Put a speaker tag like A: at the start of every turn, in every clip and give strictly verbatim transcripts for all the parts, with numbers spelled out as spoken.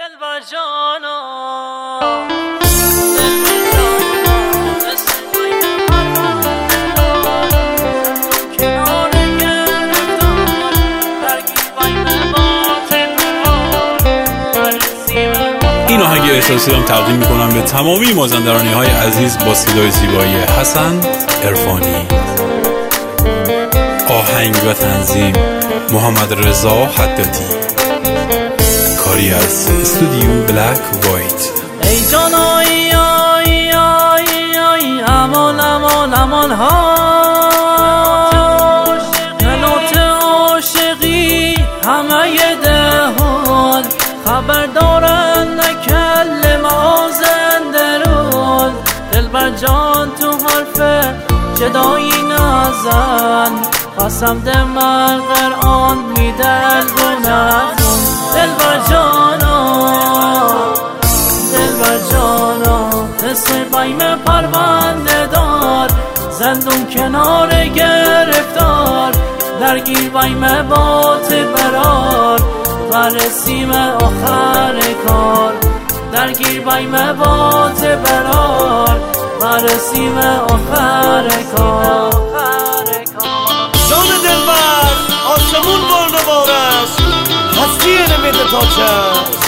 A: دلبر جانا
B: این آهنگ احساسی هم تقدیم میکنم به تمامی مازندرانی های عزیز با صدای زیبایی حسن عرفانی. آهنگ و تنظیم محمد رضا حدادی. کاری از استودیو بلک وایت.
A: ای جان آی آی آی آی امان امان امان ها ننات عاشقی همه دهان خبر دارن نکل مازندران. دلبر جان تو حرف جدایی نزن قسم ده من قرآن میدل گنه‌کن. دلبر جانا دلبر جانا مثل قایم پرونده دار زندون کنار گرفتار درگیر قایم بات برار برسیم آخر کار. درگیر قایم بات برار برسیم آخر کار.
C: جان دلبر آسمون برده بارست هستی نمیده تا چست.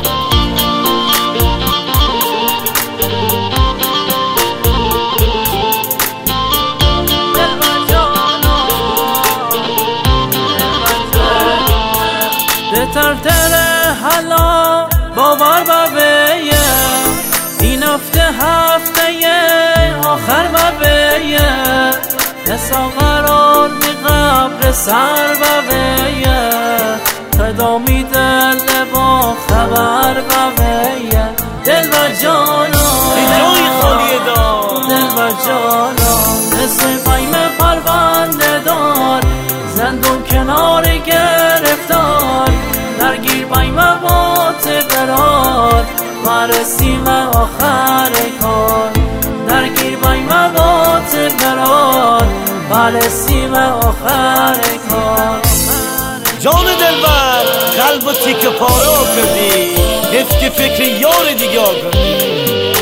A: ترتره حالا باور ببیه این هفته هفته آخر ببیه نسا قرار می قبر سر ببیه خدا می دل با خبر ببیه. دلبر جانا
C: جای خالی دار
A: دلبر جانا مثل قایم پرونده دار زندون کنار گرفتار درگیر قایم بات برار برسیم آخر کار. درگیر قایم بات برار برسیم آخر کار.
C: جان دلبر قلب و تیک پارا کردی حیف که فکر یار دیگه کردی.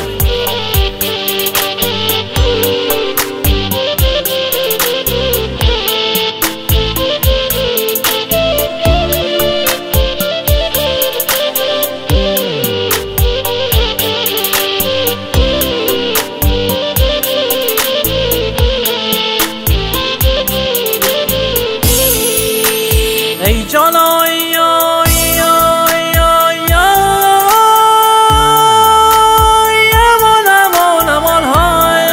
A: ای جان آی آی آی آی آی امان امان امان های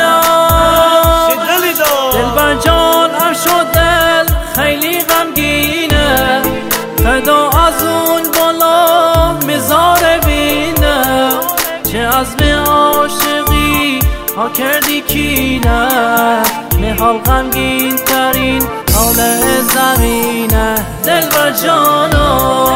A: دلبر جان عرش و دل خیلی غمگینه خدا از اون بالا میذاره بینه چه عزم عاشقی ها کردی کینه میحال غمگین ترین حال زمینه. دلبر جانا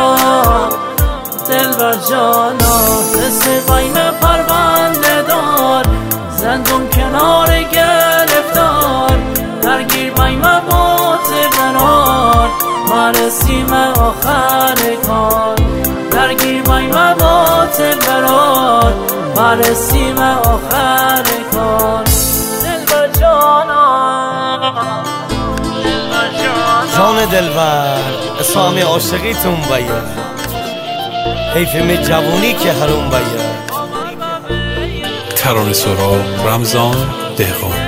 A: دلبر جانا مثل قایم پرونده دار زندون کنار گرفتار درگیر قایم بات برار برسیم آخر کار. درگیر قایم بات برار برسیم آخر کار. دلبر جانا
C: جان دلبر اسامی عاشقیتون باید حیف می جوانی که حروم باید.
B: ترانه سرا رمضان دهقان.